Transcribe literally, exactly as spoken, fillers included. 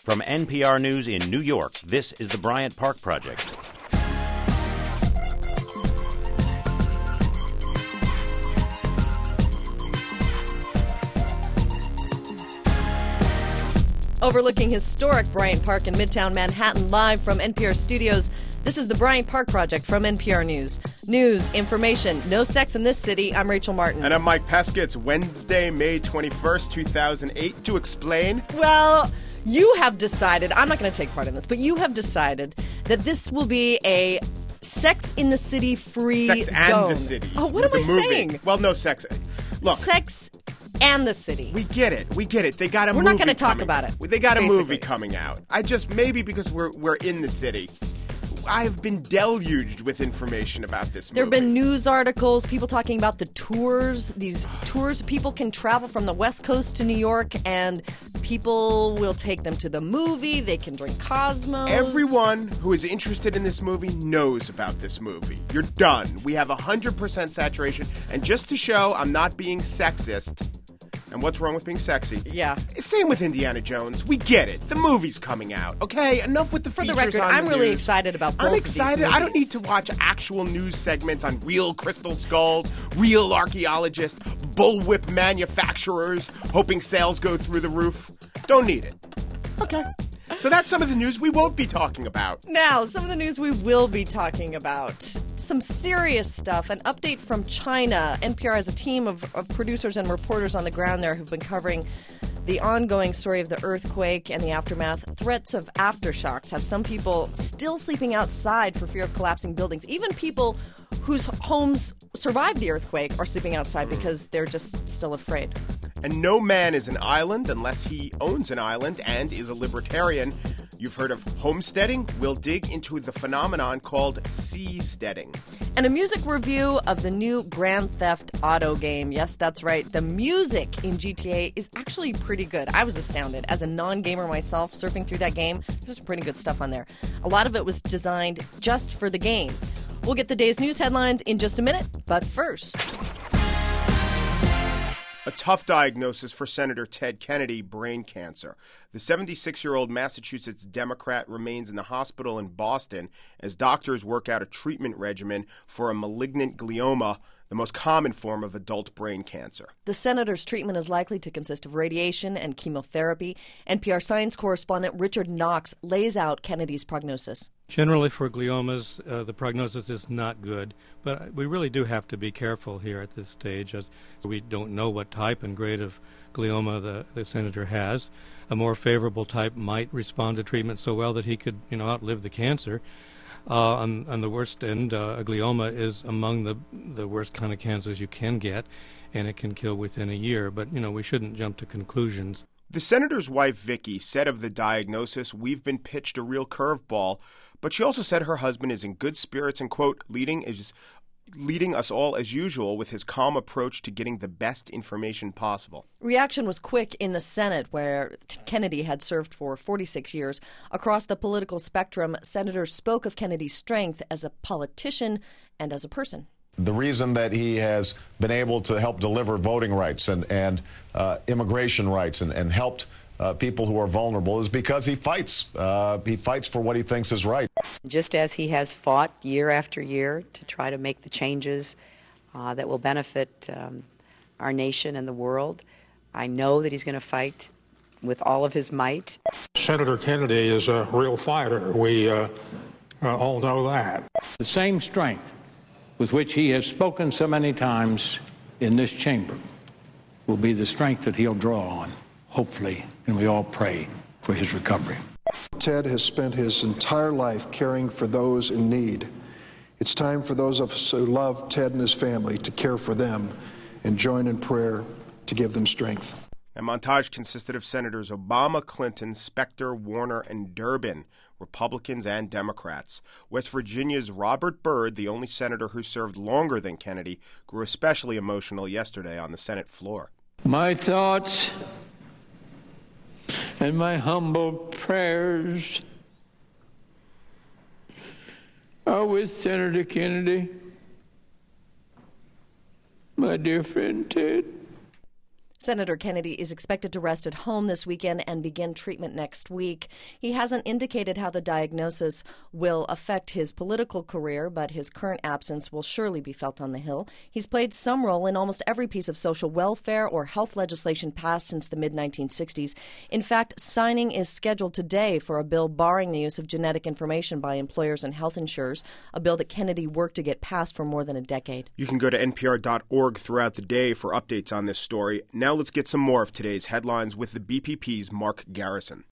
From N P R News in New York, this is the Bryant Park Project. Overlooking historic Bryant Park in Midtown Manhattan, live from N P R studios, this is the Bryant Park Project from N P R News. News, information, no sex in this city. I'm Rachel Martin. And I'm Mike Pesca. It's Wednesday, May twenty-first, two thousand eight. To explain... Well, you have decided, I'm not going to take part in this, but you have decided that this will be a Sex in the City free Sex zone. and the City. Oh, what am the I movie. saying? Well, no sex. Look. Sex and the City. We get it. We get it. They got a We're movie not going to talk coming. about it. They got a basically. movie coming out. I just, maybe because we're we're in the city, I've been deluged with information about this movie. There have been news articles, people talking about the tours. These tours, people can travel from the West Coast to New York, and people will take them to the movie. They can drink Cosmos. Everyone who is interested in this movie knows about this movie. You're done. We have one hundred percent saturation. And just to show I'm not being sexist, and what's wrong with being sexy? Yeah. Same with Indiana Jones. We get it. The movie's coming out. Okay, enough with the For the features record, on I'm the really news. excited about both I'm of excited. these I don't need movies. to watch actual news segments on real crystal skulls, real archaeologists, bullwhip manufacturers, hoping sales go through the roof. Don't need it. Okay. So that's some of the news we won't be talking about. Now, some of the news we will be talking about. Some serious stuff. An update from China. N P R has a team of, of producers and reporters on the ground there who've been covering the ongoing story of the earthquake and the aftermath. Threats of aftershocks have some people still sleeping outside for fear of collapsing buildings. Even people whose homes survived the earthquake are sleeping outside because they're just still afraid. And no man is an island unless he owns an island and is a libertarian. You've heard of homesteading? We'll dig into the phenomenon called seasteading. And a music review of the new Grand Theft Auto game. Yes, that's right. The music in G T A is actually pretty good. I was astounded. As a non-gamer myself, surfing through that game, there's some pretty good stuff on there. A lot of it was designed just for the game. We'll get the day's news headlines in just a minute, but first... A tough diagnosis for Senator Ted Kennedy, brain cancer. The seventy-six-year-old Massachusetts Democrat remains in the hospital in Boston as doctors work out a treatment regimen for a malignant glioma, the most common form of adult brain cancer. The senator's treatment is likely to consist of radiation and chemotherapy. N P R science correspondent Richard Knox lays out Kennedy's prognosis. Generally for gliomas, uh, the prognosis is not good, but we really do have to be careful here at this stage as we don't know what type and grade of glioma the, the senator has. A more favorable type might respond to treatment so well that he could, you know, outlive the cancer. Uh, on, on the worst end, uh, a glioma is among the the worst kind of cancers you can get, and it can kill within a year. But, you know, we shouldn't jump to conclusions. The senator's wife, Vicky, said of the diagnosis, "We've been pitched a real curveball." But she also said her husband is in good spirits and, quote, leading is leading us all as usual with his calm approach to getting the best information possible. Reaction was quick in the Senate, where Kennedy had served for forty-six years. Across the political spectrum, senators spoke of Kennedy's strength as a politician and as a person. The reason that he has been able to help deliver voting rights and, and uh, immigration rights and, and helped uh, people who are vulnerable is because he fights. Uh, he fights for what he thinks is right. Just as he has fought year after year to try to make the changes uh, that will benefit um, our nation and the world, I know that he's going to fight with all of his might. Senator Kennedy is a real fighter. We uh, uh, all know that. The same strength with which he has spoken so many times in this chamber will be the strength that he'll draw on, hopefully, and we all pray for his recovery. Ted has spent his entire life caring for those in need. It's time for those of us who love Ted and his family to care for them and join in prayer to give them strength. The montage consisted of Senators Obama, Clinton, Specter, Warner, and Durbin, Republicans and Democrats. West Virginia's Robert Byrd, the only senator who served longer than Kennedy, grew especially emotional yesterday on the Senate floor. My thoughts and my humble prayers are with Senator Kennedy, my dear friend Ted. Senator Kennedy is expected to rest at home this weekend and begin treatment next week. He hasn't indicated how the diagnosis will affect his political career, but his current absence will surely be felt on the Hill. He's played some role in almost every piece of social welfare or health legislation passed since the mid nineteen sixties. In fact, signing is scheduled today for a bill barring the use of genetic information by employers and health insurers, a bill that Kennedy worked to get passed for more than a decade. You can go to N P R dot org throughout the day for updates on this story. Now let's get some more of today's headlines with the B P P's Mark Garrison.